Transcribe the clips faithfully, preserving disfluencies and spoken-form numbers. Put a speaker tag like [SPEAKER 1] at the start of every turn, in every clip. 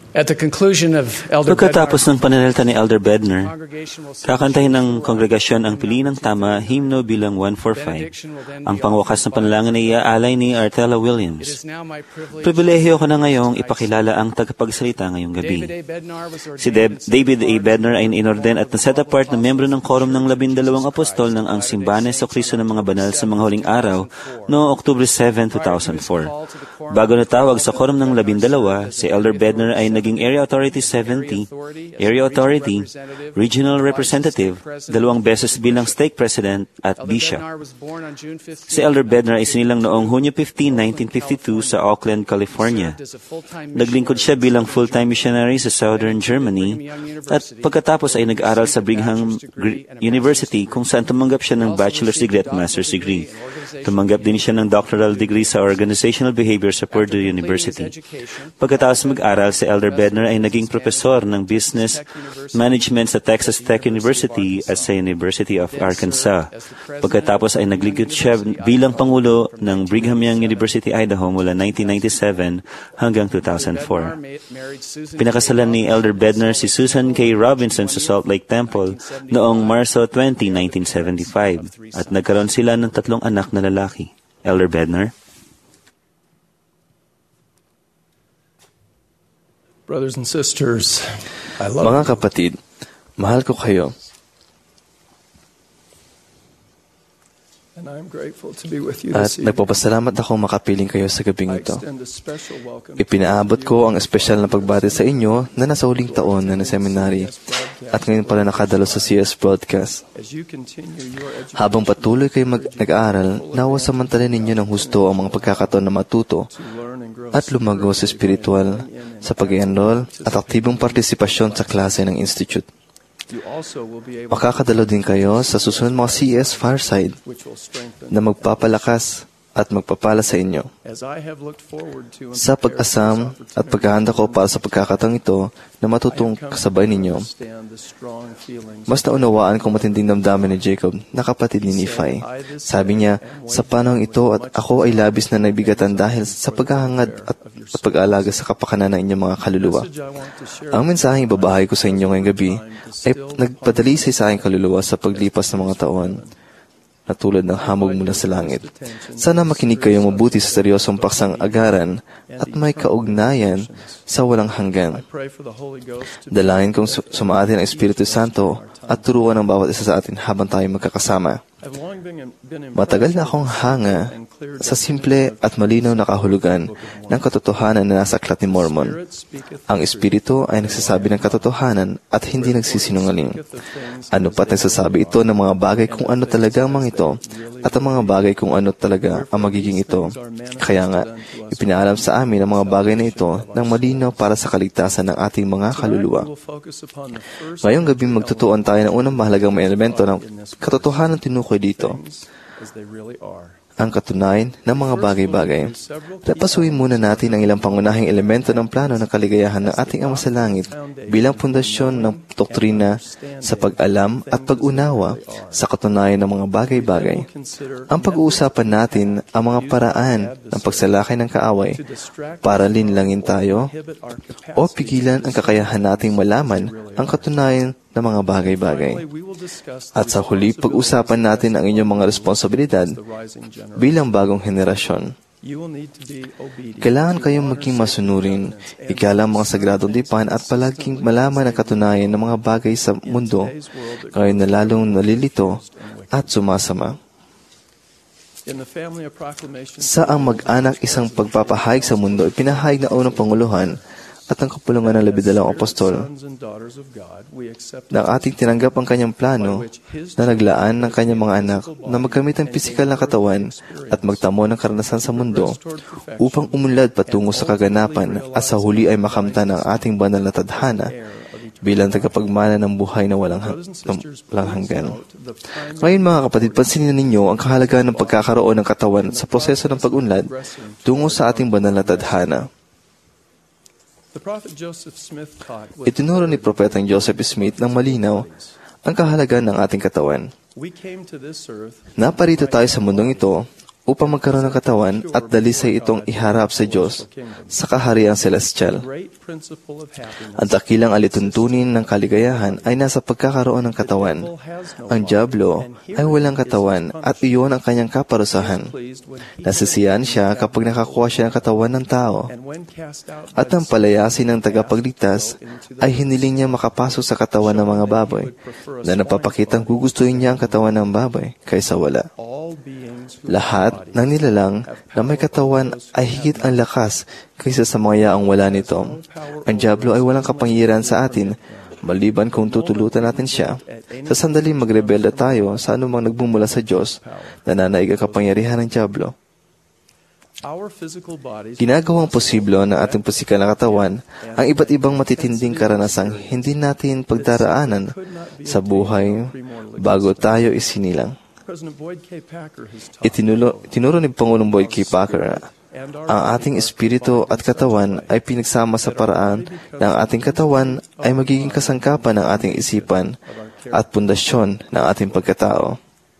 [SPEAKER 1] At the conclusion of Elder
[SPEAKER 2] Pagkatapos ng
[SPEAKER 1] Bednar's
[SPEAKER 2] pananalita ni Elder Bednar,
[SPEAKER 1] congregation will sing
[SPEAKER 2] kakantahin ng kongregasyon ang piliin ng tama, himno bilang one forty-five. Ang pangwakas na panalangin ay iaalay ni Artella
[SPEAKER 1] It
[SPEAKER 2] Williams.
[SPEAKER 1] is now my privilege
[SPEAKER 2] Pribilehiyo ko na ngayong ipakilala ang tagapagsalita ngayong gabi.
[SPEAKER 1] David A. Bednar was
[SPEAKER 2] Si
[SPEAKER 1] ordained
[SPEAKER 2] Deb- David A. Bednar ay inorden at naset apart na membro ng korum ng labindalawang apostol ng ang Simbahan ni Jesucristo ng mga banal sa mga huling araw noong October seventh, two thousand four. Bago natawag sa korum ng labindalawa, si Elder Bednar ay naging Area Authority seventy, Area Authority, Regional Representative, dalawang beses bilang Stake President at Bishop. Si Elder Bednar ay sinilang noong Hunyo fifteenth, nineteen fifty-two sa Oakland, California. Naglingkod siya bilang full-time missionary sa Southern Germany at pagkatapos ay nag-aral sa Brigham University kung saan tumanggap siya ng bachelor's degree at master's degree. Tumanggap din siya ng doctoral degree sa Organizational Behavior sa Purdue University. Pagkatapos mag-aral, si Elder Bednar ay naging profesor ng business management sa Texas Tech University at sa University of Arkansas. Pagkatapos ay naglingkod siya bilang Pangulo ng Brigham Young University, Idaho mula nineteen ninety-seven hanggang two thousand four. Pinakasalan ni Elder Bednar si Susan K. Robinson sa Salt Lake Temple noong Marso twentieth, nineteen seventy-five at nagkaroon sila ng tatlong anak na lalaki. Elder Bednar.
[SPEAKER 3] Brothers and sisters, I love
[SPEAKER 4] Mga kapatid, mahal ko kayo.
[SPEAKER 3] and I'm grateful to be with you
[SPEAKER 4] At
[SPEAKER 3] this evening.
[SPEAKER 4] nagpapasalamat ako makapiling kayo sa gabing
[SPEAKER 3] I
[SPEAKER 4] ito.
[SPEAKER 3] extend a special welcome
[SPEAKER 4] Ipinaabot ko ang espesyal na pagbati sa inyo na nasa huling taon na na seminary at ngayon pala nakadalo sa C S Broadcast.
[SPEAKER 3] as you continue your education
[SPEAKER 4] Habang patuloy kayo mag- nag-aaral, nawa samantalin ninyo ng husto ang mga pagkakataon na matuto
[SPEAKER 3] to learn and grow
[SPEAKER 4] at lumago sa spiritual, sa pag-enroll at aktibong partisipasyon sa klase ng Institute.
[SPEAKER 3] you also will be able
[SPEAKER 4] Makakadalo din kayo sa susunod mga C S Fireside
[SPEAKER 3] which will strengthen
[SPEAKER 4] na magpapalakas at magpapala sa inyo.
[SPEAKER 3] as I have looked forward to and
[SPEAKER 4] Sa
[SPEAKER 3] prepared for
[SPEAKER 4] pag-asam
[SPEAKER 3] this
[SPEAKER 4] at
[SPEAKER 3] opportunity,
[SPEAKER 4] paghahanda ko para sa pagkakataong ito na matutong kasabay ninyo,
[SPEAKER 3] understand the strong feelings
[SPEAKER 4] mas naunawaan kong matinding damdamin ni Jacob na kapatid ni Nephi. Sabi niya, sa panahong ito at ako ay labis na nabigatan dahil sa paghahangad at, at pag-aalaga sa kapakanan ng inyong mga kaluluwa.
[SPEAKER 3] message I want to share
[SPEAKER 4] Ang mensaheng ibabahay ko sa inyo ngayong gabi ay nagpadalisay sa aking kaluluwa sa paglipas ng mga taon na tulad ng hamog mula sa langit. Sana makinig kayong mabuti sa seryosong paksang agaran at may kaugnayan sa walang hanggan.
[SPEAKER 3] pray for the Holy Ghost to
[SPEAKER 4] Dalangin kong su- sumaatin ang Espiritu Santo at turuan ng bawat isa sa atin habang tayo magkakasama.
[SPEAKER 3] I've long been, been
[SPEAKER 4] Matagal na akong hanga sa simple at malinaw na kahulugan ng katotohanan na nasa Aklat ni Mormon. Ang Espiritu ay nagsasabi ng katotohanan at hindi nagsisinungaling. Ano pa't nagsasabi ito ng mga bagay kung ano talaga ang mga ito at ang mga bagay kung ano talaga ang magiging ito. Kaya nga, ipinaalam sa amin ang mga bagay na ito ng malinaw para sa kaligtasan ng ating mga kaluluwa. Ngayong gabi magtutuon tayo ng unang mahalagang may elemento ng katotohanan tinukoy dito,
[SPEAKER 3] as they really are.
[SPEAKER 4] ang katunayan ng mga bagay-bagay. Napasuhin muna natin ang ilang pangunahing elemento ng plano ng kaligayahan ng ating Ama sa Langit bilang pundasyon ng doktrina sa pag-alam at pag-unawa sa katunayan ng mga bagay-bagay. Ang pag-uusapan natin ang mga paraan ng pagsalakay ng kaaway para linlangin tayo o pigilan ang kakayahan nating malaman ang katunayan ng mga bagay-bagay. At sa huli, pag-usapan natin ang inyong mga responsibilidad bilang bagong henerasyon. Kailangan kayong maging masunurin, igalang mga sagradong dipan at palaging malaman ang katunayan ng mga bagay sa mundo, ngayon na lalong nalilito at sumasama. Sa ang mag-anak isang pagpapahayag sa mundo, ipinahayag na unang Panguluhan at ang kapulungan ng labindalawang apostol na ating tinanggap ang kanyang plano na naglaan ng kanyang mga anak na magkamit ng pisikal na katawan at magtamo ng karanasan sa mundo upang umunlad patungo sa kaganapan at sa huli ay makamtan ang ating banal na tadhana bilang tagapagmana ng buhay na walang, hang- walang hanggan. Ngayon mga kapatid, pansinin ninyo ang kahalagahan ng pagkakaroon ng katawan sa proseso ng pag-unlad tungo sa ating banal na tadhana. Itinuro ni Propetang Joseph Smith ng malinaw ang kahalagahan ng ating katawan. Naparito tayo sa mundong ito upang magkaroon ng katawan at dalisay itong iharap sa Diyos sa kahariang celestial. Ang dakilang alituntunin ng kaligayahan ay nasa pagkakaroon ng katawan. Ang dyablo ay walang katawan at iyon ang kanyang kaparusahan. Nasisiyahan siya kapag nakakuha siya ng katawan ng tao. At ang palayasin ng tagapagligtas ay hiniling niya makapasok sa katawan ng mga baboy na napapakitang gugustuhin niya ang katawan ng baboy kaysa wala. Lahat ng nilalang na may katawan ay higit ang lakas kaysa sa mga yaong wala nito. Ang dyablo ay walang kapangyarihan sa atin, maliban kung tutulutan natin siya. Sa sandaling magrebelda tayo sa anumang nagbumula sa Diyos, nananaig ang kapangyarihan ng dyablo. Ginagawang posiblo ng ating pisikal na katawan ang iba't ibang matitinding karanasang hindi natin pagdaraanan sa buhay bago tayo isinilang. Itinulo, tinuro ni Pangulong Boyd K. Packer, ang ating espiritu at katawan ay pinagsama sa paraan na ang ating katawan ay magiging kasangkapan ng ating isipan at pundasyon ng ating pagkatao.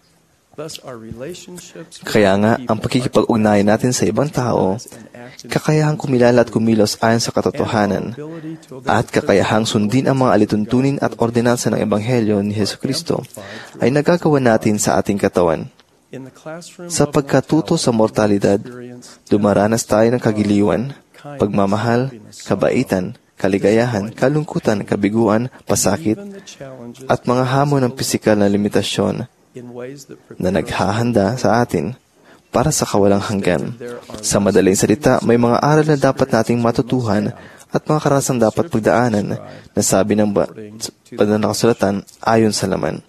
[SPEAKER 4] Kaya nga, ang pakikipag-ugnayan natin sa ibang tao, kakayahang kumilala at kumilos ayon sa katotohanan, at kakayahang sundin ang mga alituntunin at ordinansa ng Ebanghelyo ni Jesucristo, ay nagagawa natin sa ating katawan. Sa pagkatuto sa mortalidad, dumaranas tayo ng kagiliwan, pagmamahal, kabaitan, kaligayahan, kalungkutan, kabiguan, pasakit, at mga hamon ng pisikal na limitasyon na naghahanda sa atin para sa kawalang hanggan. Sa madaling salita, may mga aral na dapat nating matutuhan at mga karanasan dapat pagdaanan na sabi ng banal na kasulatan ayon sa laman.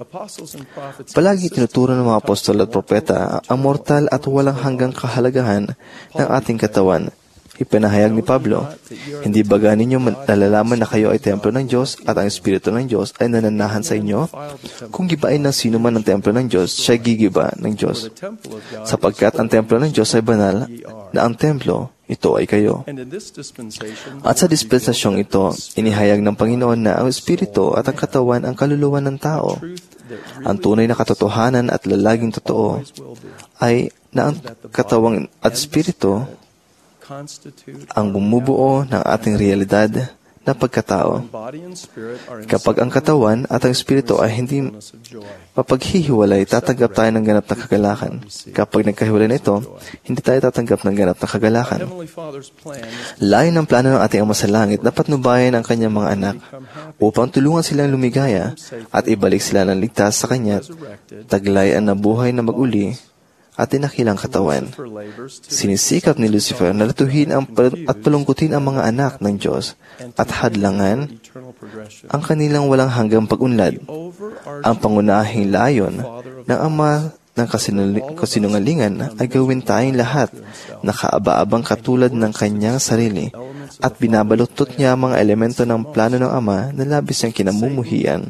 [SPEAKER 4] Palagi tinuturo ng mga apostol at propeta ang mortal at walang hanggang kahalagahan ng ating katawan. Ipinahayag ni Pablo, hindi ba ninyo nalalaman na kayo ay templo ng Diyos at ang Espiritu ng Diyos ay nananahan sa inyo? Kung gibain ng sino man ang templo ng Diyos, siya gigiba ng Diyos. Sapagkat ang templo ng Diyos ay banal, na ang templo, ito ay kayo. At sa dispensasyong ito, inihayag ng Panginoon na ang Espiritu at ang katawan ang kaluluwa ng tao. Ang tunay na katotohanan at lalaging totoo ay na ang katawang at Espiritu ang bumubuo ng ating realidad na pagkatao. Kapag ang katawan at ang espiritu ay hindi mapaghihiwalay, tatanggap tayo ng ganap na kagalakan. Kapag nagkahiwalay na ito, hindi tayo tatanggap ng ganap na kagalakan. Layo ng plano ng ating Ama sa Langit na patnubayan ang kanyang mga anak upang tulungan silang lumigaya at ibalik sila ng ligtas sa kanya, taglayan na buhay na mag-uli at tinakilang katawan. Sinisikap ni Lucifer na latuhin ang at palungkutin ang mga anak ng Diyos at hadlangan ang kanilang walang hanggang pag-unlad. Ang pangunahing layon ng Ama ng kasinungalingan ay gawin tayong lahat na kaaba-abang katulad ng kanyang sarili at binabaluktot niya ang mga elemento ng plano ng Ama na labis niyang kinamumuhian.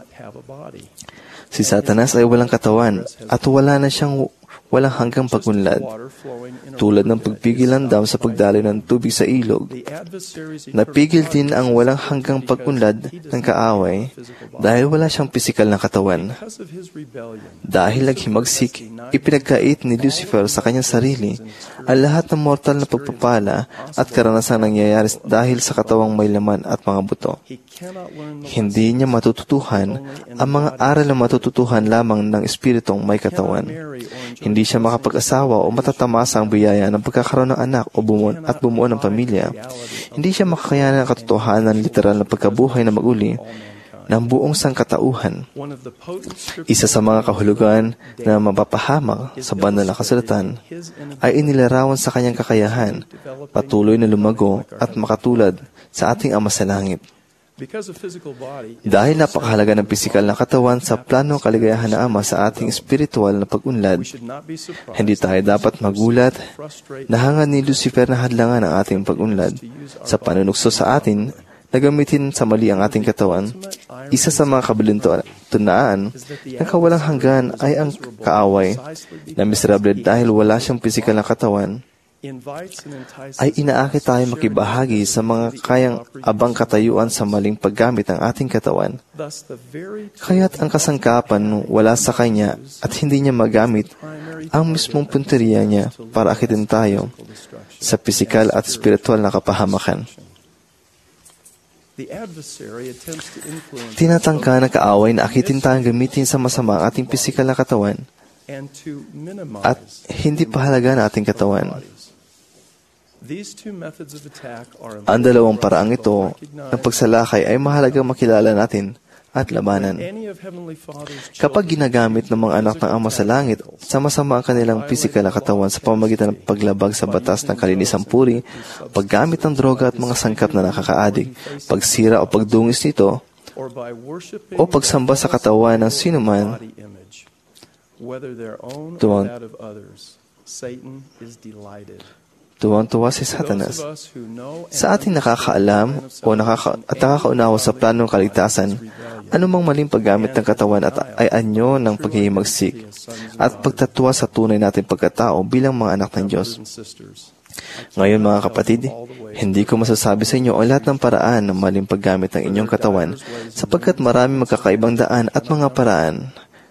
[SPEAKER 4] Si Satanas ay walang katawan at wala na siyang walang hanggang pag-unlad, tulad ng pagpigil ng dam sa pagdaloy ng tubig sa ilog. Napigil din ang walang hanggang pag-unlad ng kaaway dahil wala siyang pisikal na katawan. Dahil naghimagsik, ipinagkait ni Lucifer sa kanyang sarili ang lahat ng mortal na pagpapala at karanasang nangyayari dahil sa katawang may laman at mga buto. Hindi niya matututuhan ang mga aral na matututuhan lamang ng espiritong may katawan. Hindi siya makapag-asawa o matatamasa ang biyaya ng pagkakaroon ng anak o bumuo at bumuo ng pamilya. Hindi siya makakayanan ng katotohanan ng literal na pagkabuhay na mag-uli ng buong sangkatauhan. Isa sa mga kahulugan na mapapahamak sa banal na kasulatan ay inilarawan sa kanyang kakayahan, patuloy na lumago at makatulad sa ating Ama sa Langit. Dahil napakahalaga ng pisikal na katawan sa plano ng kaligayahan ng Ama sa ating espiritual na pag-unlad, hindi tayo dapat magulat na hangad ni Lucifer na hadlangan ang ating pag-unlad sa panunukso sa atin na gamitin sa mali ang ating katawan. Isa sa mga kabilintunaan na kawalang hanggan ay ang kaaway na miserable dahil wala siyang pisikal na katawan, ay inaakit tayo makibahagi sa mga kayang abang katayuan sa maling paggamit ng ating katawan. Kaya't ang kasangkapan wala sa kanya at hindi niya magamit ang mismong punteriya niya para akitin tayo sa pisikal at spiritual na kapahamakan. Tinatangka ng kaaway na akitin tayong gamitin sa masama ang ating pisikal na katawan at hindi pahalaga na ating katawan. Ang dalawang paraang ito ng pagsalakay ay mahalagang makilala natin at labanan. Kapag ginagamit ng mga anak ng Ama sa Langit, sama-sama ang kanilang pisikal na katawan sa pamamagitan ng paglabag sa batas ng kalinisang puri, paggamit ng droga at mga sangkap na nakakaadik, pagsira o pagdungis nito, o pagsamba sa katawan ng sinuman, tuwang Tuwang-tuwa si Satanas. Sa ating nakakaalam o nakaka at nakakaunawa sa planong kaligtasan, anumang maling paggamit ng katawan at ay anyo ng paghihimagsik at pagtatuwa sa tunay nating pagkatao bilang mga anak ng Diyos. Ngayon mga kapatid, hindi ko masasabi sa inyo ang lahat ng paraan ng maling paggamit ng inyong katawan sapagkat marami magkakaibang daan at mga paraan.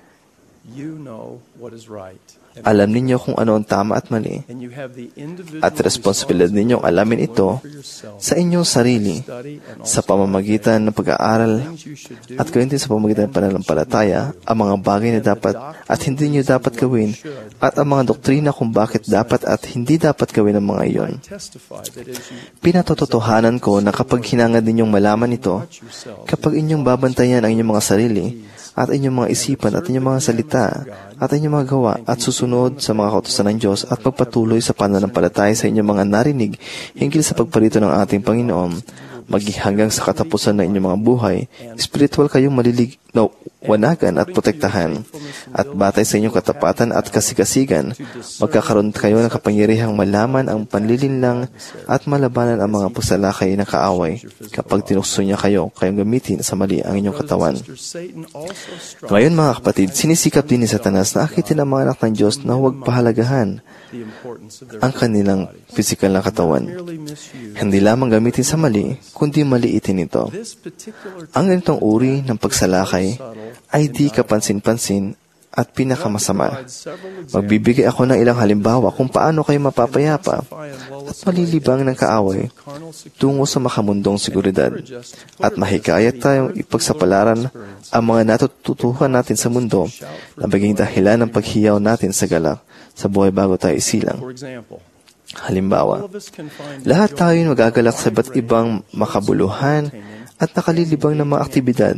[SPEAKER 4] Alam ninyo kung ano ang tama at mali. At responsibilidad ninyong alamin ito sa inyong sarili sa pamamagitan ng pag-aaral at gayon din sa pamamagitan ng pananampalataya ang mga bagay na dapat at hindi niyo dapat gawin at ang mga doktrina kung bakit dapat at hindi dapat gawin ang mga iyon. Pinatototohanan ko na kapag hinangad ninyong malaman ito, kapag inyong babantayan ang inyong mga sarili at inyong mga isipan at inyong mga salita at inyong mga gawa at susunod sa mga kautusan ng Diyos at pagpatuloy sa pananampalataya sa inyong mga narinig hinggil sa pagparito ng ating Panginoon, maging hanggang sa katapusan ng inyong mga buhay, spiritual kayong malilig na wanagan at protektahan. At batay sa inyong katapatan at kasigasigan, magkakaroon kayo ng kapangyarihang malaman ang panlilinlang at malabanan ang mga pagsalakay ng kaaway kapag tinukso niya kayo, kayong gamitin sa mali ang inyong katawan. Ngayon mga kapatid, sinisikap din ni Satanas na akitin ang mga anak ng Diyos na huwag pahalagahan ang kanilang pisikal na katawan. Hindi lamang gamitin sa mali, kundi maliitin ito. Ang ganitong uri ng pagsalakay ay di kapansin-pansin at pinakamasama. Magbibigay ako ng ilang halimbawa kung paano kayo mapapayapa at malilibang ng kaaway tungo sa makamundong seguridad at mahikayat tayong ipagsapalaran ang mga natututuhan natin sa mundo na maging dahilan ng paghiyaw natin sa galak sa buhay bago tayo isilang. Halimbawa, lahat tayo magagalak sa iba't ibang makabuluhan at nakalilibang na mga aktibidad.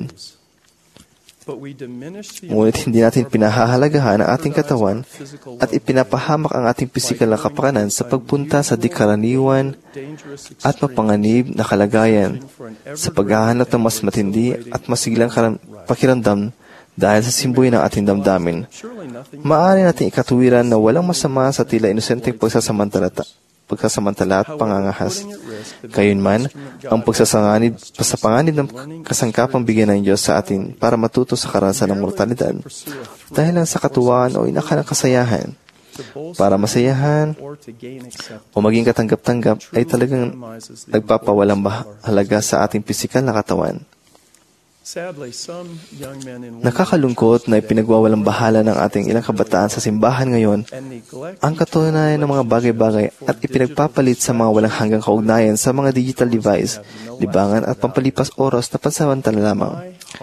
[SPEAKER 4] Ngunit hindi natin pinahahalagahan ang ating katawan at ipinapahamak ang ating pisikal na kapakanan sa pagpunta sa dikaraniwan at mapanganib na kalagayan sa paghahanap ng mas matindi at masiglang pakiramdam dahil sa simboy ng ating damdamin. Maaari natin ikatuwiran na walang masama sa tila inosenteng pagsasamantala pagkasamantala at pangangahas. Gayunman, ang pagsasanganib sa panganib ng kasangkapang bigyan ng Diyos sa atin para matuto sa karasan ng mortalidad dahil lang sa katuwaan o inakalang kasayahan. Para masayahan o maging katanggap-tanggap ay talagang nagpapawalang halaga sa ating pisikal na katawan. Nakakalungkot na ipinagwawalang bahala ng ating ilang kabataan sa simbahan ngayon ang katunayan ng mga bagay-bagay at ipinagpapalit sa mga walang hanggang kaugnayan sa mga digital device, libangan at pampalipas oras na pansamantala lamang.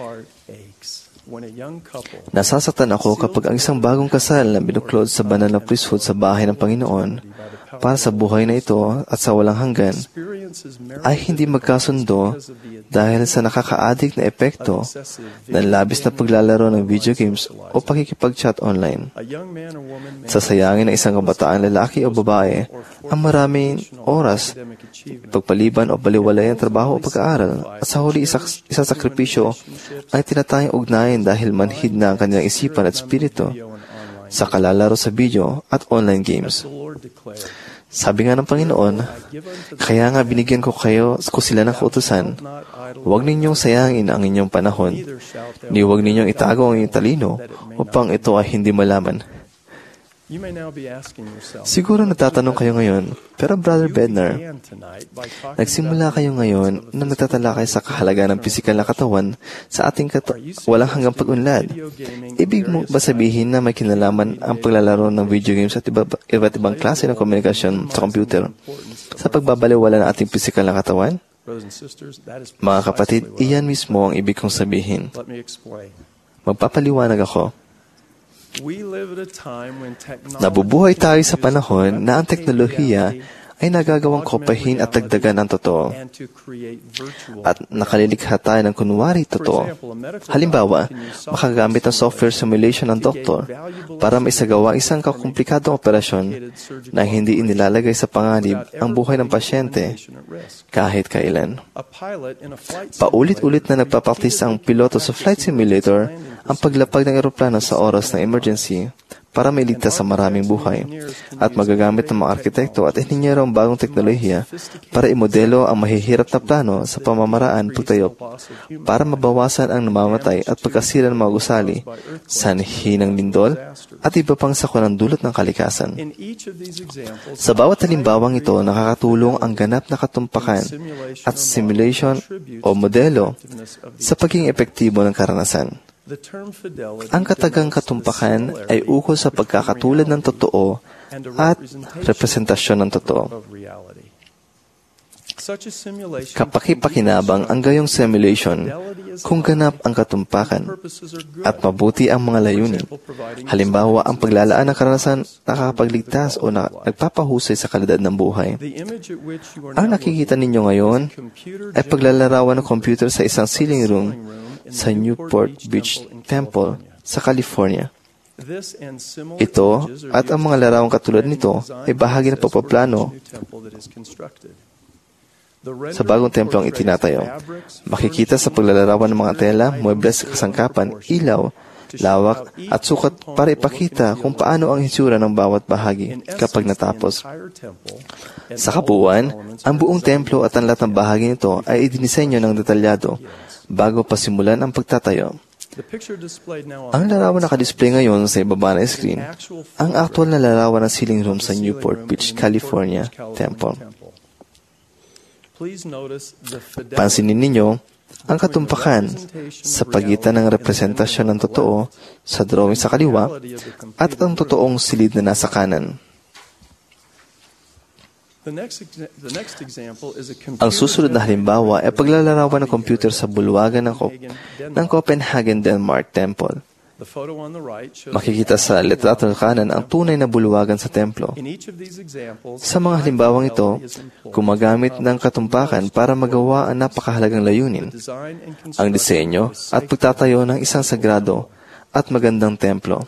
[SPEAKER 4] Nasasaktan ako kapag ang isang bagong kasal na binuklod sa banal na priesthood sa bahay ng Panginoon para sa buhay na ito at sa walang hanggan ay hindi magkasundo dahil sa nakaka-addict na epekto ng labis na paglalaro ng video games o pakikipag-chat online. Sasayangin ng isang kabataan lalaki o babae ang maraming oras, pagpaliban o baliwalay ang trabaho o pag-aaral at sa huli isang sakripisyo ay tinatayang ugnayan dahil manhid na ang kanilang isipan at spirito sa kalalaro sa video at online games. Sabi nga ng Panginoon, kaya nga binigyan ko kayo ko sila ng kautusan, huwag ninyong sayangin ang inyong panahon, ni huwag ninyong itago ang inyong talino upang ito ay hindi malaman.
[SPEAKER 3] You may now be asking yourself,
[SPEAKER 4] Siguro natatanong kayo ngayon, pero Brother Bednar, nagsimula kayo ngayon na nagtatalakay sa kahalagaan ng pisikal na katawan sa ating kata- walang hanggang pag-unlad. Ibig mo ba sabihin na may kinalaman ang paglalaro ng video games at iba, iba't ibang klase ng komunikasyon sa computer sa pagbabaliwala ng ating pisikal na katawan? Mga kapatid, iyan mismo ang ibig kong sabihin. Magpapaliwanag ako. Nabubuhay tayo sa panahon na ang teknolohiya ay nagagawang kopahin at dagdagan ng totoo. At nakalilikha tayo ng kunwari totoo. Halimbawa, makagamit ng software simulation ng doktor para maisagawa isang kakomplikadong operasyon na hindi inilalagay sa panganib ang buhay ng pasyente kahit kailan. Paulit-ulit na nagpapaktis ang piloto sa flight simulator ang paglapag ng eroplano sa oras ng emergency para mailigtas sa maraming buhay, at magagamit ng mga arkitekto at inhinyero ang bagong teknolohiya para imodelo ang mahihirap na plano sa pamamaraan pagtayo para mabawasan ang namamatay at pagkasira ng mga gusali, sanhi ng lindol, at iba pang sakuna ng dulot ng kalikasan. Sa bawat halimbawang ito, nakakatulong ang ganap na katumpakan at simulation o modelo sa pagiging epektibo ng karanasan. Ang katagang katumpakan ay ukol sa pagkakatulad ng totoo at representasyon ng totoo. Kapaki-pakinabang ang gayong simulation kung ganap ang katumpakan at mabuti ang mga layunin. Halimbawa, ang paglalaan ng karanasan nakakapagligtas o na, nagpapahusay sa kalidad ng buhay. Ang nakikita ninyo ngayon ay paglalarawan ng computer sa isang ceiling room sa Newport Beach Temple sa California. Ito at ang mga larawang katulad nito ay bahagi ng pagpaplano sa bagong templo ang itinatayo. Makikita sa paglalarawan ng mga tela, muebles, kasangkapan, ilaw, lawak at sukat para ipakita kung paano ang hitsura ng bawat bahagi kapag natapos. Sa kabuuan, ang buong templo at ang lahat ng bahagi nito ay idinisenyo ng detalyado bago pa simulan ang pagtatayo. Ang larawan na nakadisplay ngayon sa ibaba ng screen, ang aktual na larawan ng ceiling room sa Newport Beach, California Temple. Pansinin ninyo ang katumpakan sa pagitan ng representasyon ng totoo sa drawing sa kaliwa at ang totoong silid na nasa kanan. Ang susunod na halimbawa ay paglalarawan ng computer sa bulwagan ng, Cop- ng Copenhagen Denmark Temple. Makikita sa litrato ng kanan ang tunay na bulwagan sa templo. Sa mga halimbawang ito, gumagamit ng katumpakan para magawa ang napakahalagang layunin, ang disenyo at pagtatayo ng isang sagrado at magandang templo.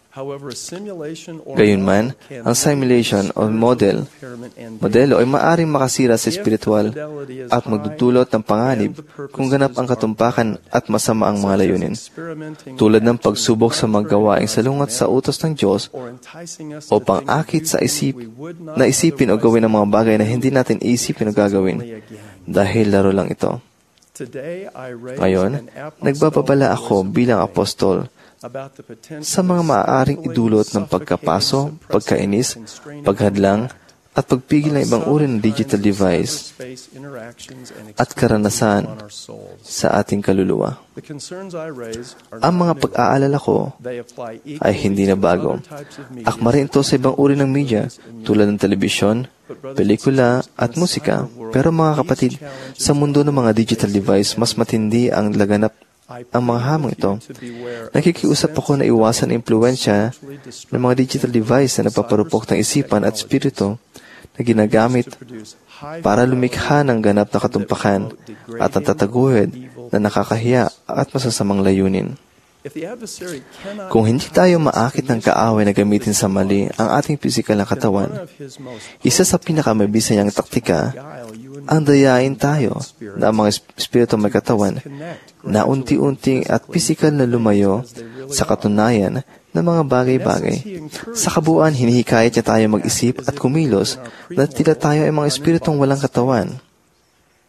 [SPEAKER 4] Gayunman, ang simulation o model, modelo ay maaring makasira sa espiritual at magdudulot ng panganib kung ganap ang katumpakan at masama ang mga layunin, tulad ng pagsubok sa mga gawaing salungat sa utos ng Diyos o pang-akit sa isip na isipin o gawin ang mga bagay na hindi natin isipin o gagawin dahil laro lang ito. Ngayon, nagbababala ako bilang apostol sa mga maaaring idulot ng pagkapaso, pagkainis, paghadlang, at pagpigil ng ibang uri ng digital device at karanasan sa ating kaluluwa. Ang mga pag-aalala ko ay hindi na bago. Akma rin ito sa ibang uri ng media tulad ng telebisyon, pelikula, at musika. Pero mga kapatid, sa mundo ng mga digital device, mas matindi ang laganap ang mga hamon ito. Nakikiusap ako na iwasan ang impluensya ng mga digital device na nagpaparupok ng isipan at spirito na ginagamit para lumikha ng ganap na katumpakan at ang tataguhid na nakakahiya at masasamang layunin. Kung hindi tayo maakit ng kaaway na gamitin sa mali ang ating pisikal na katawan, isa sa pinakamabisa niyang taktika ang dayain tayo na ang mga espiritu may katawan na unti-unti at pisikal na lumayo sa katunayan ng mga bagay-bagay. Sa kabuuan, hinihikayat niya tayo mag-isip at kumilos na tila tayo ay mga espiritong walang katawan.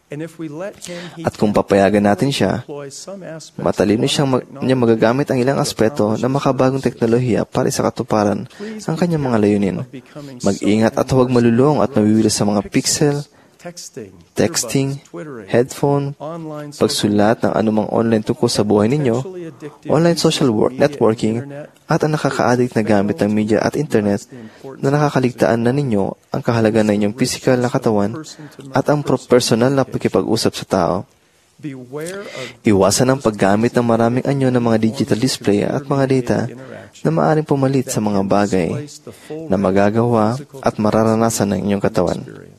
[SPEAKER 4] At kung papayagan natin siya, matalino siyang mag- niya magagamit ang ilang aspeto ng makabagong teknolohiya para sa katuparan ang kanyang mga layunin. Mag-ingat at huwag malulong at mawiwilas sa mga pixel, texting, headphone, pagsulat ng anumang online tungkol sa buhay ninyo, online social work, networking, at ang nakaka-addict na gamit ng media at internet na nakakaligtaan na ninyo ang kahalagan ng inyong physical na katawan at ang personal na pakikipag-usap sa tao. Iwasan ang paggamit ng maraming anyo ng mga digital display at mga data na maaaring pumalit sa mga bagay na magagawa at mararanasan ng inyong katawan.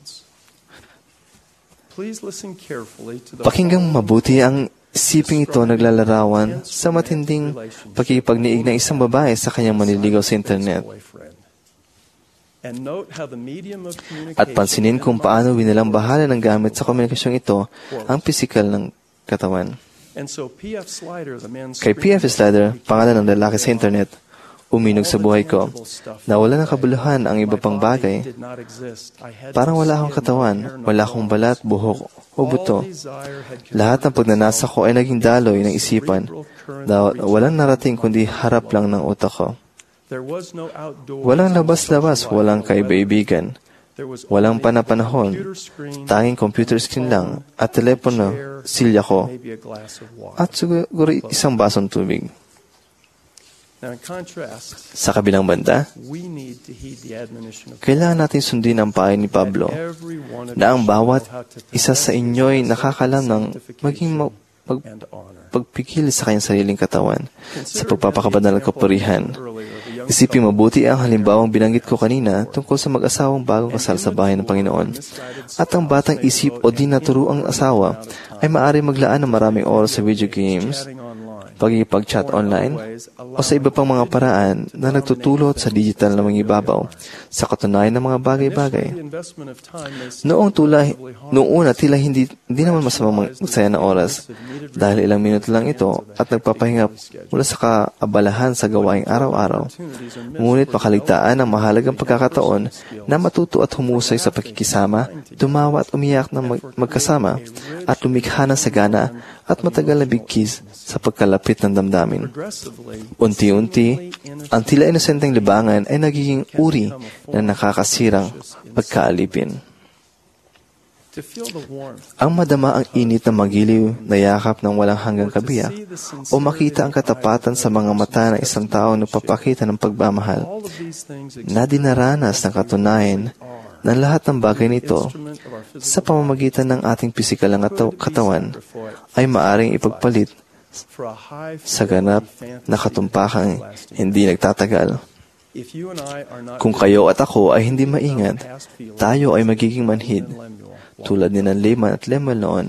[SPEAKER 4] Pakinggang mabuti ang isiping ito naglalarawan sa matinding pakikipagniig ng isang babae sa kanyang manliligaw sa internet. At pansinin kung paano winilang bahala ng gamit sa komunikasyong ito ang pisikal ng katawan. Kay P F Slider, pangalan ng lalaki sa internet, uminog sa buhay ko. Nawala ng kabuluhan ang iba pang bagay. Parang wala akong katawan, wala akong balat, buhok, o buto. Lahat ng pagnanasa ko ay naging daloy ng isipan na walang narating kundi harap lang ng utak ko. Walang labas-labas, walang kaibigan. Walang panapanahon, tanging computer screen lang at telepono, silya ko, at siguro isang basong tubig. Sa kabilang banda, kailangan natin sundin ang payo ni Pablo na ang bawat isa sa inyo'y nakakalam ng maging mag- pagpigil sa kanyang sariling katawan sa pagpapakabanal ng kapurihan. Isipin mabuti ang halimbawang binanggit ko kanina tungkol sa mag-asawang bagong kasal sa bahay ng Panginoon. At ang batang isip o di naturuang asawa ay maaari maglaan ng maraming oras sa video games, pagkikipag-chat online, o sa iba pang mga paraan na nagtutulot sa digital na mangibabaw sa katunayan ng mga bagay-bagay. Noong tulay, noong una tila hindi, hindi naman masamang magsaya ng oras dahil ilang minuto lang ito at nagpapahinga mula sa kaabalahan sa gawaing araw-araw. Ngunit makaligtaan ang mahalagang pagkakataon na matuto at humusay sa pakikisama, tumawa at umiyak na mag- magkasama at lumikha ng sagana at matagal na bigkis sa pagkalapit ng damdamin. Unti-unti, ang tila inosenteng libangan ay nagiging uri na nakakasirang pagkaalipin. Ang madama ang init na magiliw na yakap ng walang hanggang kabiyak o makita ang katapatan sa mga mata ng isang taong nagpapakita ng pagmamahal na dinaranas ng katunayan ng lahat ng bagay nito sa pamamagitan ng ating pisikal na katawan ay maaring ipagpalit sa ganap na katumpakang hindi nagtatagal. Kung kayo at ako ay hindi maingat, tayo ay magiging manhid, tulad ni ng Lehman at Lemuel noon.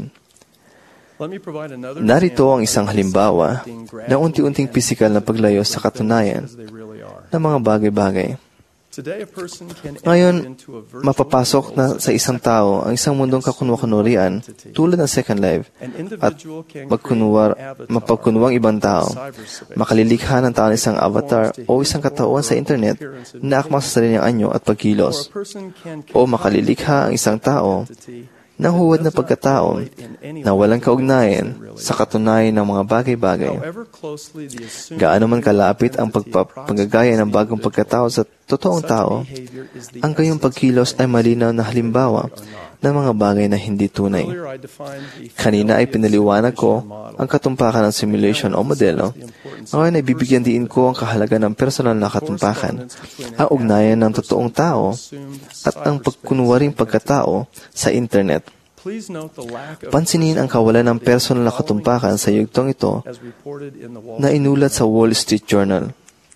[SPEAKER 4] Narito ang isang halimbawa ng unti-unting pisikal na paglayo sa katunayan ng mga bagay-bagay. Ngayon, mapapasok na sa isang tao ang isang mundong kakunwa-kunwarian tulad ng Second Life at magkunwar, mapagkunwang ibang tao. Makalilikha ng tao ng isang avatar o isang katauhan sa internet na akma sa sariling anyo at pagkilos. O makalilikha ang isang tao ng huwad na pagkatao na walang kaugnayan sa katunayan ng mga bagay-bagay. Gaano man kalapit ang pagpapagagaya ng bagong pagkatao sa totoong tao, ang gayong pagkilos ay malinaw na halimbawa ng mga bagay na hindi tunay. Kanina ay pinaliwanag ko ang katumpakan ng simulation o modelo. Ngayon ay bibigyan din ko ang kahalaga ng personal na katumpakan, ang ugnayan ng totoong tao at ang pagkunwaring pagkatao sa internet. Pansinin ang kawalan ng personal na katumpakan sa yugtong ito na inulat sa Wall Street Journal.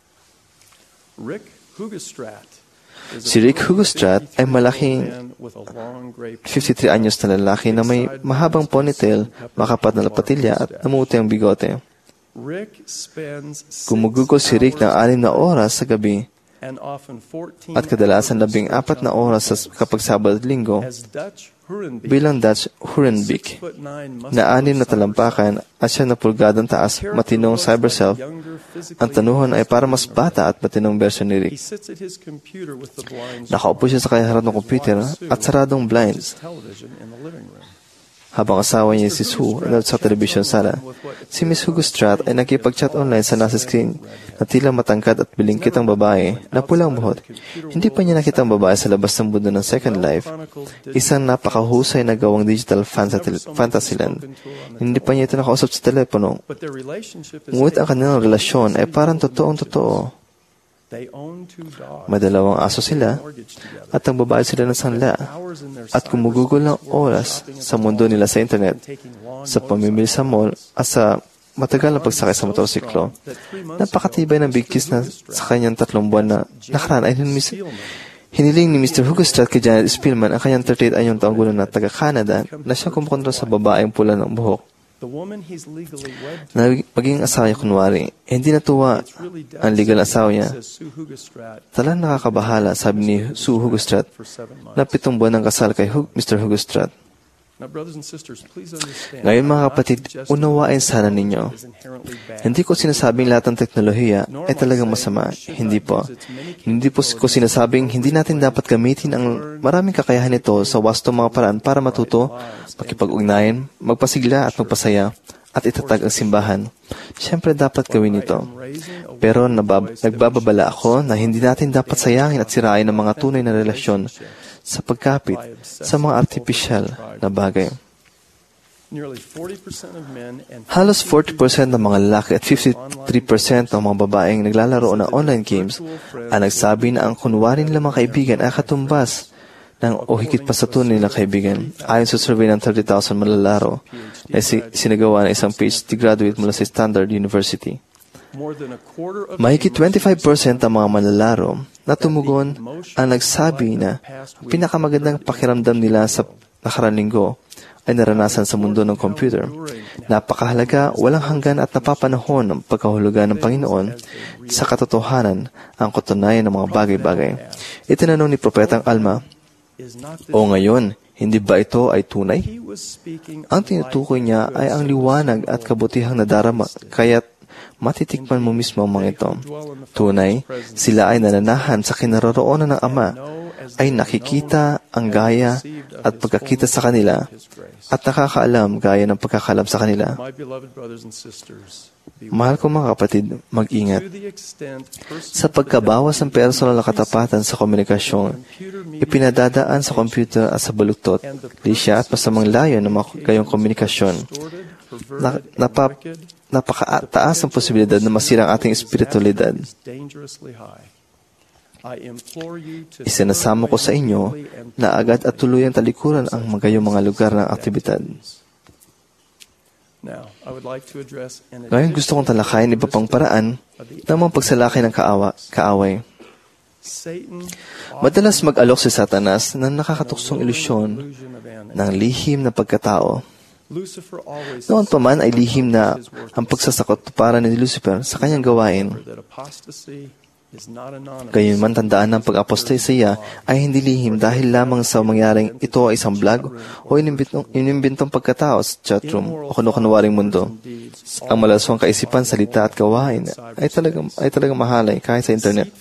[SPEAKER 4] Si Rick Hugostrat ay malaking fifty-three anyos na lalaki na may mahabang ponytail, makapat na patilya at namuti ang bigote. Gumugugol si Rick ng anim na oras sa gabi at kadalasan labing apat na oras sa kapag Sabado at Linggo bilang Dutch Hurenbeek na anim na talampakan at siya na pulgadang taas, matinong cyber-self. Ang tanuhan ay para mas bata at matinong version ni Rick. Nakaupo siya sa kanyang harap ng computer at saradong blinds. Habang asawa niya si Sue ay sa television sala, si Miss Hugo Stratt ay nakipag-chat online sa nasa screen na tila matangkad at bilingkit ang babae na pulang buhok. Hindi pa niya nakita ang babae sa labas ng mundo ng Second Life, isang napakahusay na gawang digital fantasyland. Hindi pa niya ito nakausap sa telepono. Ngunit ang kanilang relasyon ay parang totoong totoo. May dalawang aso sila at ang babae sila ng sangla at kumugugol ng oras sa mundo nila sa internet, sa pamimili sa mall at sa matagal na pagsakay sa motorsiklo. Napakatibay ng bigkis na sa kanyang tatlong buwan na nakaraan ay hiniling ni Mister Hugo Stratt kay Janet Spillman ang kanyang thirty-eight anyong taong gulang na taga-Canada na siyang kumukontrol sa babaeng pula ng buhok. Na maging asawa niya kunwari, hindi natuwa ang legal na asawa niya. Talang nakakabahala, sabi ni Sue Hugo Stratt, na pitong buwan ng kasal kay Mister Hugo Stratt. Ngayon mga kapatid, unawain sana ninyo. Hindi ko sinasabing lahat ng teknolohiya ay talagang masama. Hindi po. Hindi po ko sinasabing hindi natin dapat gamitin ang maraming kakayahan nito sa wastong mga paraan para matuto, makipag-ugnayan, magpasigla at magpasaya, at itatag ang simbahan. Siyempre dapat gawin ito. Pero nabab- nagbababala ako na hindi natin dapat sayangin at sirain ang mga tunay na relasyon sa pagkapit sa mga artipisyal na bagay. Halos forty percent ng mga lalaki at fifty-three percent ng mga babaeng naglalaro ng online games ang nagsabi na ang kunwari nilang mga kaibigan ay katumbas ng o higit pa sa tunay nilang kaibigan. Ayon sa survey ng thirty thousand malalaro na sinagawa ng isang PhD graduate mula sa Standard University. Mahigit twenty-five percent ang mga manlalaro na tumugon ang nagsabi na pinakamagandang pakiramdam nila sa nakaraang linggo ay naranasan sa mundo ng computer. Napakahalaga, walang hanggan at napapanahon ang pagkahulugan ng Panginoon sa katotohanan ang katunayan ng mga bagay-bagay. Itinanong ni Propetang Alma, o ngayon, hindi ba ito ay tunay? Ang tinutukoy niya ay ang liwanag at kabutihang nadarama, kaya't matitikman mo mismo ang mga ito. Tunay, sila ay nananahan sa kinaroroonan ng Ama, ay nakikita ang gaya at pagkakita sa kanila, at nakakaalam gaya ng pagkakalam sa kanila. Mahal ko mga kapatid, mag-ingat. Sa pagkabawas ng personal na katapatan sa komunikasyon, ipinadadaan sa computer at sa baluktot, lisya at masamang layo ng mga gayong komunikasyon. Na, napa, napakataas ang posibilidad na masira ang ating espiritualidad. Isinasamo ko sa inyo na agad at tuluyang talikuran ang magayong mga lugar ng aktibidad. Ngayon gusto kong talakayin iba pang paraan ng mga pagsalakay ng kaawa, kaaway. Madalas mag-alok si Satanas ng nakakatuksong ilusyon ng lihim na pagkatao. Noon pa man ay lihim na ang pagsasakot para ni Lucifer sa kanyang gawain. Gayunman tandaan ng pag-apostasiya ay hindi lihim dahil lamang sa mangyaring ito ay isang vlog o inimbintong, inimbintong pagkatao sa chatroom o kuno-kunwaring mundo. Ang malaswang kaisipan, salita at gawain ay talagang, ay talagang mahalay kahit sa internet.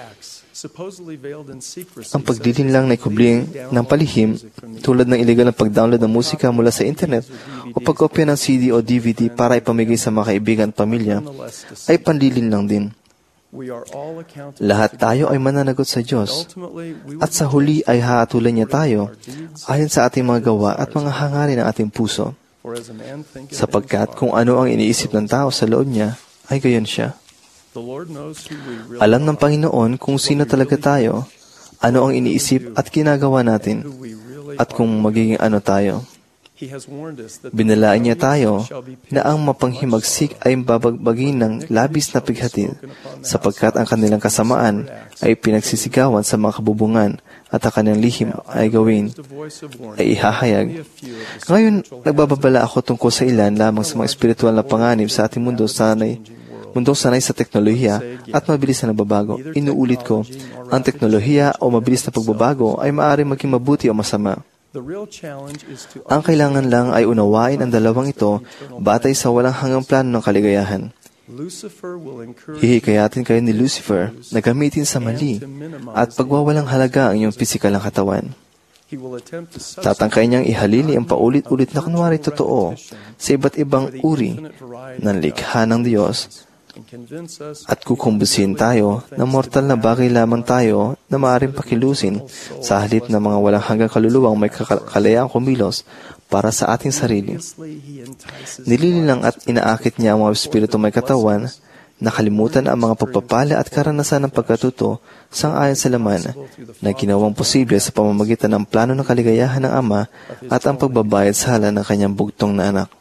[SPEAKER 4] Ang pagdilinlang na ikubling ng palihim tulad ng illegal na pag-download ng musika mula sa internet o pagkopya ng C D o D V D para ipamigay sa mga kaibigan at pamilya ay panlilinlang din. Lahat tayo ay mananagot sa Diyos at sa huli ay hahatulan niya tayo ayon sa ating mga gawa at mga hangarin ng ating puso. Sapagkat kung ano ang iniisip ng tao sa loob niya, ay gayon siya. Alam ng Panginoon kung sino talaga tayo, ano ang iniisip at ginagawa natin, at kung magiging ano tayo. Binalaan niya tayo na ang mapanghimagsik ay babagbagin ng labis na pighatid, sapagkat ang kanilang kasamaan ay pinagsisigawan sa mga kabubungan at ang kanilang lihim ay gawin, ay ihahayag. Ngayon, nagbababala ako tungkol sa ilan lamang sa mga espiritual na panganib sa ating mundo sanay mundong sanay sa teknolohiya at mabilis na nagbabago. Inuulit ko, ang teknolohiya o mabilis na pagbabago ay maaaring maging mabuti o masama. Ang kailangan lang ay unawain ang dalawang ito batay sa walang hanggang plano ng kaligayahan. Hihikayatin kayo ni Lucifer na gamitin sa mali at pagwawalang halaga ang iyong pisikal na katawan. Tatangkay niyang ihalili ang paulit-ulit na kunwari totoo sa iba't ibang uri ng likha ng Diyos at kukumbusin tayo na mortal na bagay lamang tayo na maaaring pakilusin sa halip na mga walang hanggang kaluluwang may kakalayang kumilos para sa ating sarili. Nilililang at inaakit niya ang mga espiritu may katawan, nakalimutan ang mga pagpapala at karanasan ng pagkatuto sang-ayon sa laman na ginawang posible sa pamamagitan ng plano ng kaligayahan ng Ama at ang pagbabayad sa hala ng kanyang bugtong na anak.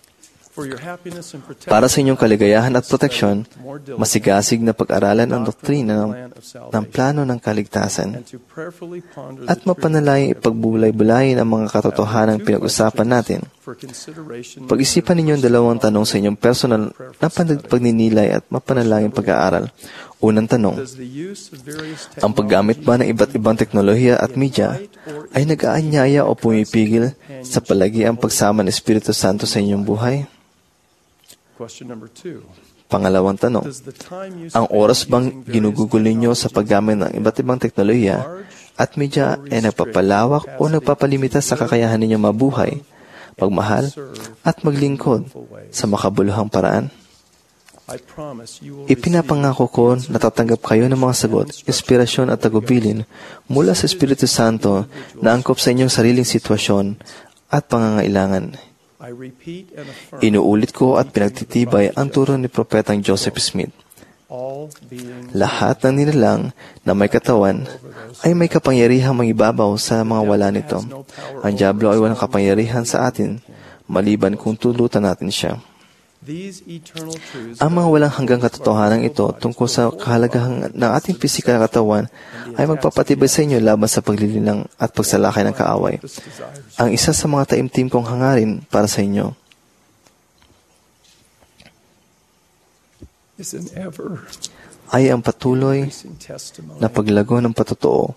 [SPEAKER 4] Para sa inyong kaligayahan at proteksyon, masigasig na pag-aralan ang doktrina ng, ng plano ng kaligtasan at mapanalangin ipagbulay-bulayin ang mga katotohanang pinag-usapan natin. Pag-isipan ninyo ang dalawang tanong sa inyong personal na pagninilay at mapanalangin pag-aaral. Unang tanong, ang paggamit ba ng iba't ibang teknolohiya at media ay nag-aanyaya o pumipigil sa palagi ang pagsama ng Espiritu Santo sa inyong buhay? Pangalawang tanong, ang oras bang ginugugol ninyo sa paggamit ng iba't ibang teknolohiya at media ay nagpapalawak o nagpapalimita sa kakayahan ninyong mabuhay, magmahal, at maglingkod sa makabuluhang paraan? Ipinapangako ko na tatanggap kayo ng mga sagot, inspirasyon at tagubilin mula sa Espiritu Santo na angkop sa inyong sariling sitwasyon at pangangailangan. Inuulit ko at pinagtitibay ang turo ni Propetang Joseph Smith. Lahat ng nilalang na may katawan ay may kapangyarihang mangibabaw sa mga wala nito. Ang diablo ay walang kapangyarihan sa atin, maliban kung tulutan natin siya. Ang mga walang hanggang katotohanan ito tungkol sa kahalagahan ng ating pisikal na katawan ay magpapatibay sa inyo laban sa paglilinang at pagsalakay ng kaaway. Ang isa sa mga taimtim kong hangarin para sa inyo ay ang patuloy na paglago ng patotoo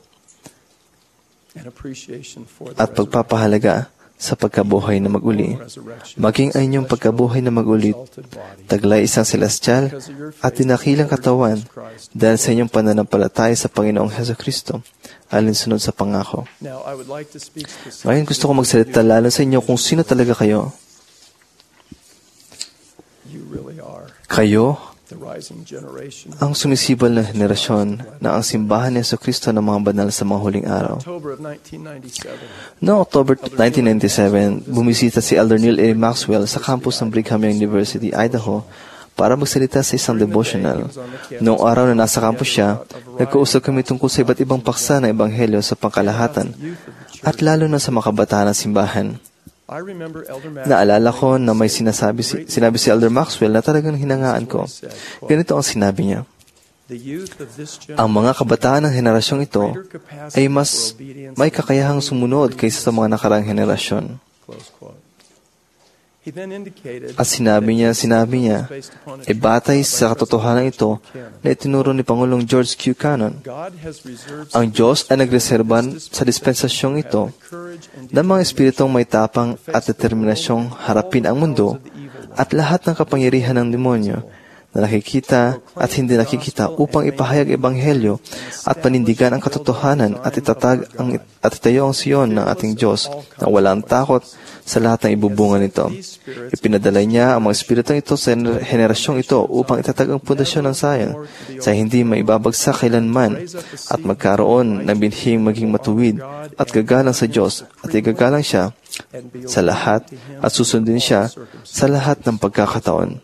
[SPEAKER 4] at pagpapahalaga sa pagkabuhay na mag-uli, maging ay inyong pagkabuhay na mag-ulit, taglay isang celestial at dinakilang katawan dahil sa inyong pananampalataya sa Panginoong Hesukristo, alinsunod sa pangako. Ngayon gusto ko magsalita lalo sa inyo kung sino talaga kayo. Kayo ang sumisibol na henerasyon na ang simbahan ni Jesucristo ng mga banal sa mga huling araw. Noong October nineteen ninety-seven, bumisita si Elder Neil A. Maxwell sa campus ng Brigham Young University, Idaho, para magsalita sa isang devotional. Noong araw na nasa campus siya, nagkausap kami tungkol sa iba't ibang paksa ng Ebanghelyo sa pangkalahatan at lalo na sa makabataan ng simbahan. Naalala ko na may sinasabi si, sinabi si Elder Maxwell na talagang hinangaan ko. Ganito ang sinabi niya. Ang mga kabataan ng henerasyong ito ay mas may kakayahang sumunod kaysa sa mga nakaraang henerasyon. At sinabi niya, sinabi niya, e batay sa katotohanan ito na itinuro ni Pangulong George Q. Cannon, ang Diyos ay nagreserba sa dispensasyong ito ng mga espiritong may tapang at determinasyong harapin ang mundo at lahat ng kapangyarihan ng demonyo na nakikita at hindi nakikita upang ipahayag ebanghelyo at panindigan ang katotohanan at itatag ang, at itayo ang Siyon ng ating Diyos na walang takot sa lahat ng ibubunga nito. Ipinadala niya ang mga espiritong ito sa henerasyong ito upang itatag ang pundasyon ng sayan sa hindi maibabagsak kailanman at magkaroon ng binhing maging matuwid at gagalang sa Diyos at igagalang siya sa lahat at susundin siya sa lahat ng pagkakataon.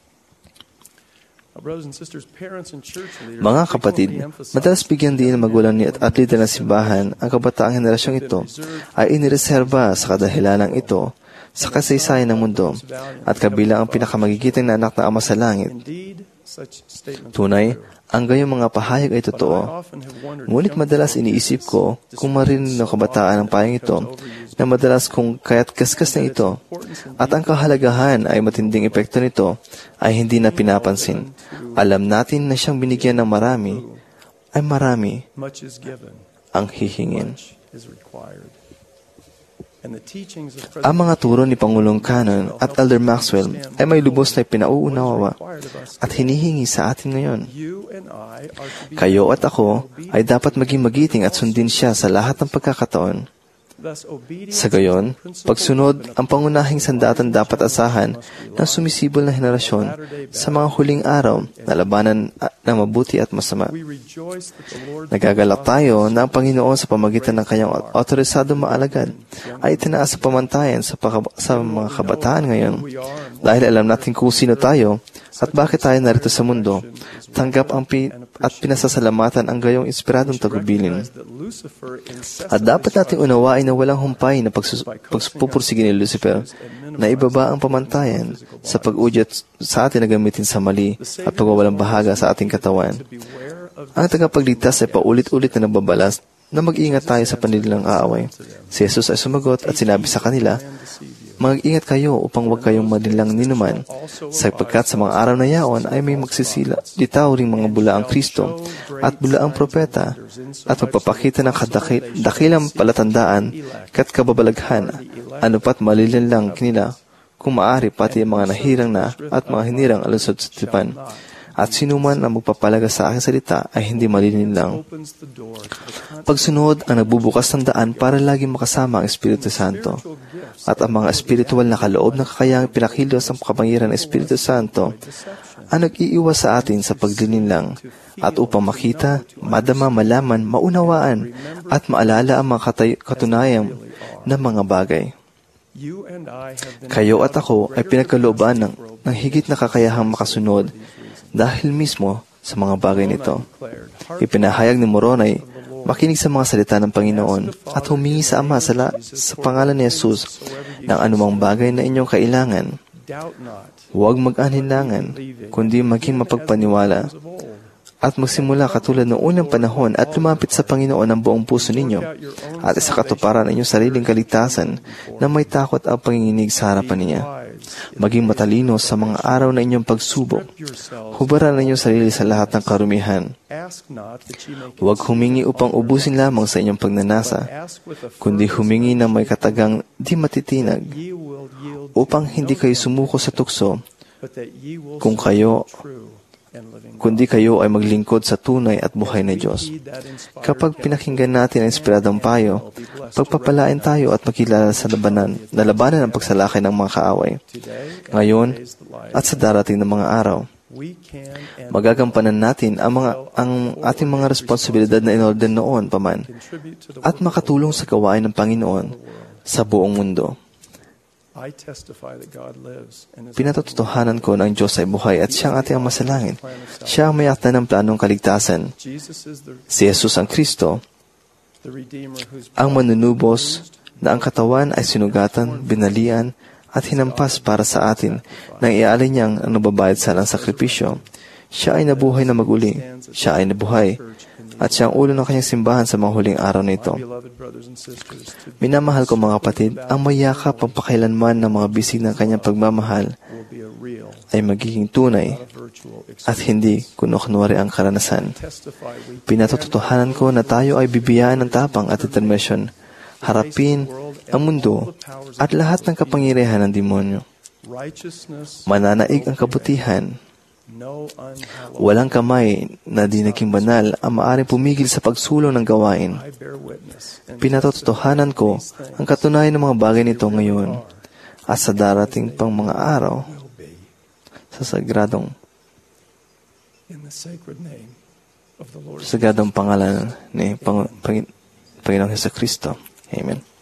[SPEAKER 4] Mga kapatid, madalas bigyan din ng magulang ni at lider ng simbahan ang kabataang henerasyong ito ay inireserba sa kadahilanang ito sa kasaysayan ng mundo at kabilang ang pinakamagigiting na anak ng Ama sa langit. Tunay, ang gayong mga pahayag ay totoo. Ngunit madalas iniisip ko kung marinig ng kabataan ang pahayag ito na madalas kung kaya't kaskas na ito at ang kahalagahan ay matinding epekto nito ay hindi na pinapansin. Alam natin na siyang binigyan ng marami ay marami ang hihingin. Ang mga turo ni Pangulong Cannon at Elder Maxwell ay may lubos na pinauunawa at hinihingi sa atin ngayon. Kayo at ako ay dapat maging magiting at sundin siya sa lahat ng pagkakataon. Sa gayon, pagsunod ang pangunahing sandatan dapat asahan ng sumisibol na henerasyon sa mga huling araw na labanan ng mabuti at masama. Nagagalak tayo na ang Panginoon sa pamagitan ng kanyang otorisadong maalagad ay itinaas sa pamantayan sa, sa mga kabataan ngayon. Dahil alam natin kung sino tayo at bakit tayo narito sa mundo, tanggap ang pi- at pinasasalamatan ang gayong inspiradong tagubilin. At dapat natin unawain na walang humpay na pagsus- pagpupursige ni Lucifer na ibaba ang pamantayan sa pag-udyat sa atin na gamitin sa mali at pagwawalang bahaga sa ating katawan. Ang tagapagligtas ay paulit-ulit na nagbabalas na mag-ingat tayo sa panilang aaway. Si Jesus ay sumagot at sinabi sa kanila, mag-ingat kayo upang huwag kayong madilang ninuman, sapagkat sa mga araw na yaon ay may magsisila, litaw ring mga bulaang Kristo at bulaang propeta at magpapakita ng kadakil, dakilang palatandaan kat kababalaghan, ano pat malilin lang nila, kung maaari pati ang mga nahirang na at mga hinirang alusod sa tipan. At sino man ang magpapalaga sa aking salita ay hindi malilin lang. Pagsunod ang nagbubukas ng daan para laging makasama ang Espiritu Santo. At ang mga espiritual na kaloob na kakayang pinakilos ang kapangyarihan ng Espiritu Santo ang nag-iiwas sa atin sa paglinlang at upang makita, madama, malaman, maunawaan at maalala ang mga katay- katunayan ng mga bagay. Kayo at ako ay pinagkalooban ng, ng higit na kakayahang makasunod dahil mismo sa mga bagay nito. Ipinahayag ni Moroni, makinig sa mga salita ng Panginoon at humingi sa Ama sa, la, sa pangalan ni Jesus ng anumang bagay na inyong kailangan. Huwag mag-alinlangan, kundi maging mapagpaniwala at magsimula katulad ng unang panahon at lumapit sa Panginoon ang buong puso ninyo at sa katuparan ng inyong sariling kaligtasan na may takot ang panginginig sa harapan niya. Maging matalino sa mga araw na inyong pagsubok. Hubaran ang inyong sarili sa lahat ng karumihan. Huwag humingi upang ubusin lamang sa inyong pagnanasa, kundi humingi ng may katagang di matitinag upang hindi kayo sumuko sa tukso kung kayo kundi kayo ay maglingkod sa tunay at buhay na Diyos. Kapag pinakinggan natin ang inspiradong payo, pagpapalain tayo at makilala sa labanan, na labanan ang pagsalakay ng mga kaaway. Ngayon at sa darating na mga araw, magagampanan natin ang, mga, ang ating mga responsibilidad na inorder noon paman at makatulong sa gawain ng Panginoon sa buong mundo. Pinatotohanan ko na ang Diyos ay buhay at Siya ang ating Ama sa langit. Siya ang may akda ng planong kaligtasan. Si Jesus ang Kristo, ang manunubos na ang katawan ay sinugatan, binalian, at hinampas para sa atin nang iaalay niyang ang nababayad sa lang sakripisyo. Siya ay nabuhay na maguli. Siya ay nabuhay. At siya ang ulo ng kanyang simbahan sa mga huling araw nito. Minamahal ko mga kapatid, ang mayakap ang pakailanman ng mga bisig ng kanyang pagmamahal ay magiging tunay at hindi kuno-kunwari ang karanasan. Pinatotohanan ko na tayo ay bibiyaan ng tapang at determinasyon, harapin ang mundo at lahat ng kapangyarihan ng demonyo. Mananaig ang kabutihan. Walang kamay na di naging banal ang maaaring pumigil sa pagsulong ng gawain. Pinatotohanan ko ang katunayan ng mga bagay nito ngayon at sa darating pang mga araw sa sagradong sagradong pangalan ni Pang- Pang- Panginoong Hesukristo. Amen.